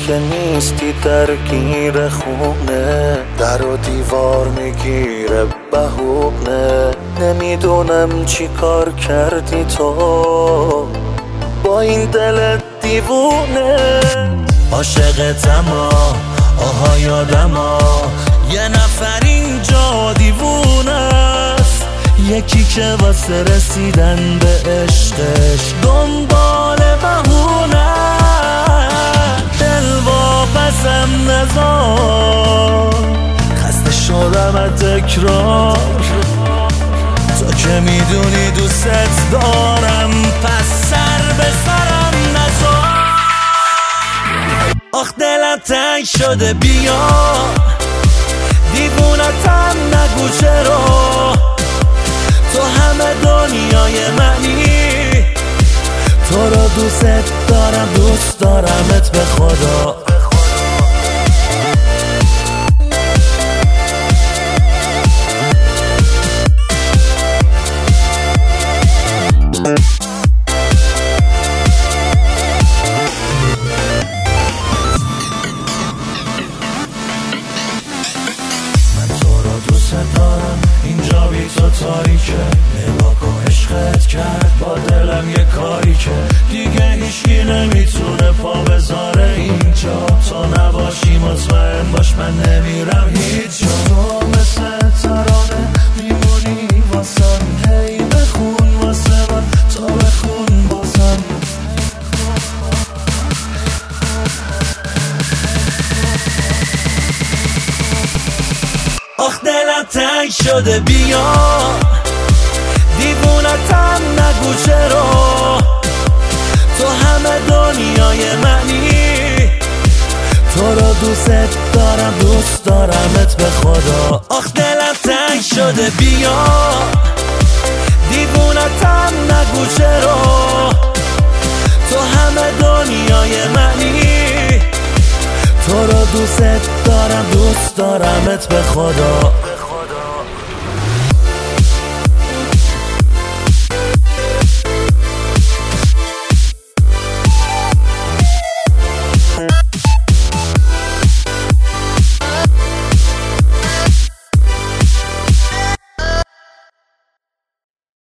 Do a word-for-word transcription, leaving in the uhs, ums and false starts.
که نیستی درگیر خونه، در و دیوار میگیره بهونه. نمیدونم چی کار کردی تو با این دلت دیوونه. عاشقتم آها یادم یه نفر اینجا دیوونه است، یکی که واسه رسیدن به عشقش دنبال بهونه. دل واپسم نذار، خسته شدم از تکرار، تو که میدونی دوست دارم، پس سر به سرم نذار. آخ دلم تنگ شده بیا، دیوونتم نگو چرا، تو همه دنیای منی، تو رو دوست دارم دوست دارمت به خدا. دارم اینجا بی تو تاریکه، نگاه کن عشقت کرد با دلم یه کاری که دیگه هیچکی نمیتونه پا بذاره اینجا. تو نباشی مطمئن باش من نمیرم هیچ جا. تو مثل ترانه میمونی واسم، هی بخون واسه من، تو بخون بازم. آخ دلم تنگ شده بیا، دیوونتم نگو چرا، تو همه دنیای منی، تو رو دوست دارم دوست دارمت به خدا. آخ دلم تنگ شده بیا، دیوونتم نگو چرا، تو همه دنیای منی، تو رو دوست دارم دوست دارمت به خدا.